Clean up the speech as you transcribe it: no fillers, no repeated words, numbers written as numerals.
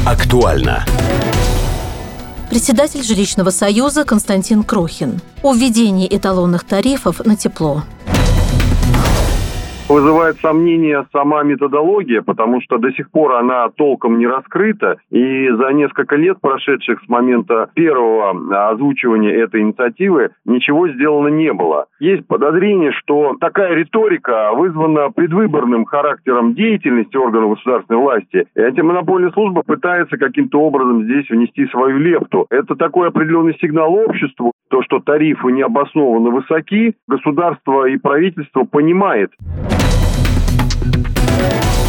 Актуально. Председатель жилищного союза Константин Крохин. О введении эталонных тарифов на тепло. Вызывает сомнение сама методология, потому что до сих пор она толком не раскрыта, и за несколько лет, прошедших с момента первого озвучивания этой инициативы, ничего сделано не было. Есть подозрение, что такая риторика вызвана предвыборным характером деятельности органов государственной власти, и антимонопольная служба пытается каким-то образом здесь внести свою лепту. Это такой определенный сигнал обществу, то, что тарифы необоснованно высоки, государство и правительство понимает.